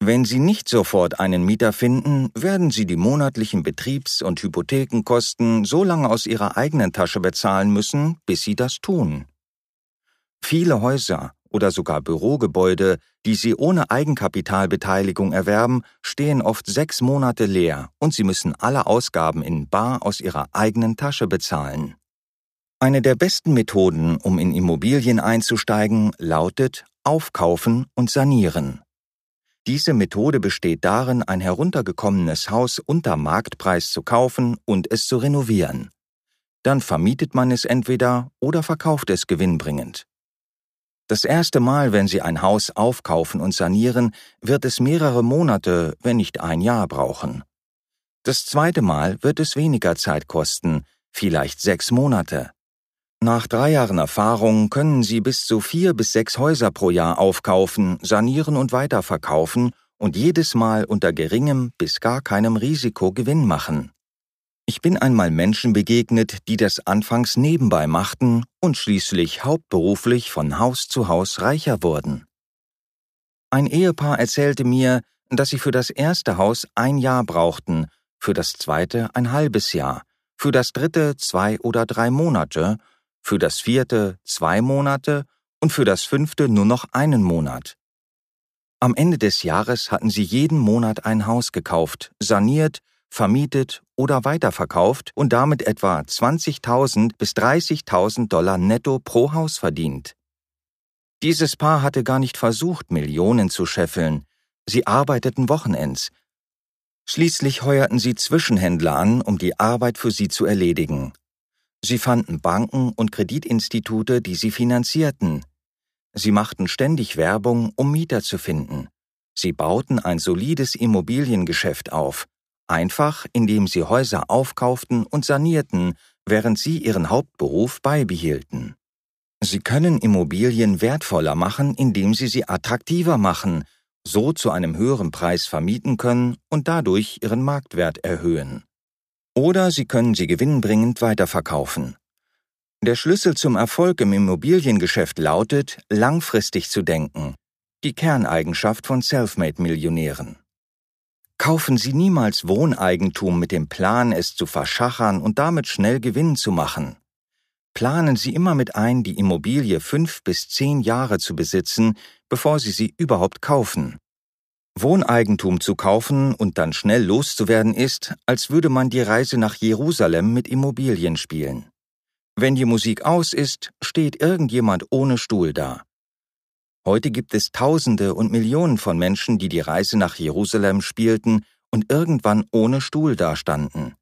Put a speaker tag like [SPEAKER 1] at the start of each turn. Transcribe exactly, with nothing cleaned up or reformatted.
[SPEAKER 1] Wenn Sie nicht sofort einen Mieter finden, werden Sie die monatlichen Betriebs- und Hypothekenkosten so lange aus Ihrer eigenen Tasche bezahlen müssen, bis Sie das tun. Viele Häuser oder sogar Bürogebäude, die Sie ohne Eigenkapitalbeteiligung erwerben, stehen oft sechs Monate leer und Sie müssen alle Ausgaben in bar aus Ihrer eigenen Tasche bezahlen. Eine der besten Methoden, um in Immobilien einzusteigen, lautet Aufkaufen und Sanieren. Diese Methode besteht darin, ein heruntergekommenes Haus unter Marktpreis zu kaufen und es zu renovieren. Dann vermietet man es entweder oder verkauft es gewinnbringend. Das erste Mal, wenn Sie ein Haus aufkaufen und sanieren, wird es mehrere Monate, wenn nicht ein Jahr brauchen. Das zweite Mal wird es weniger Zeit kosten, vielleicht sechs Monate. Nach drei Jahren Erfahrung können Sie bis zu vier bis sechs Häuser pro Jahr aufkaufen, sanieren und weiterverkaufen und jedes Mal unter geringem bis gar keinem Risiko Gewinn machen. Ich bin einmal Menschen begegnet, die das anfangs nebenbei machten und schließlich hauptberuflich von Haus zu Haus reicher wurden. Ein Ehepaar erzählte mir, dass sie für das erste Haus ein Jahr brauchten, für das zweite ein halbes Jahr, für das dritte zwei oder drei Monate, für das vierte zwei Monate und für das fünfte nur noch einen Monat. Am Ende des Jahres hatten sie jeden Monat ein Haus gekauft, saniert, vermietet oder weiterverkauft und damit etwa zwanzigtausend bis dreißigtausend Dollar netto pro Haus verdient. Dieses Paar hatte gar nicht versucht, Millionen zu scheffeln. Sie arbeiteten Wochenends. Schließlich heuerten sie Zwischenhändler an, um die Arbeit für sie zu erledigen. Sie fanden Banken und Kreditinstitute, die sie finanzierten. Sie machten ständig Werbung, um Mieter zu finden. Sie bauten ein solides Immobiliengeschäft auf, einfach indem sie Häuser aufkauften und sanierten, während sie ihren Hauptberuf beibehielten. Sie können Immobilien wertvoller machen, indem sie sie attraktiver machen, so zu einem höheren Preis vermieten können und dadurch ihren Marktwert erhöhen. Oder Sie können sie gewinnbringend weiterverkaufen. Der Schlüssel zum Erfolg im Immobiliengeschäft lautet, langfristig zu denken, die Kerneigenschaft von Selfmade-Millionären. Kaufen Sie niemals Wohneigentum mit dem Plan, es zu verschachern und damit schnell Gewinn zu machen. Planen Sie immer mit ein, die Immobilie fünf bis zehn Jahre zu besitzen, bevor Sie sie überhaupt kaufen. Wohneigentum zu kaufen und dann schnell loszuwerden ist, als würde man die Reise nach Jerusalem mit Immobilien spielen. Wenn die Musik aus ist, steht irgendjemand ohne Stuhl da. Heute gibt es Tausende und Millionen von Menschen, die die Reise nach Jerusalem spielten und irgendwann ohne Stuhl dastanden.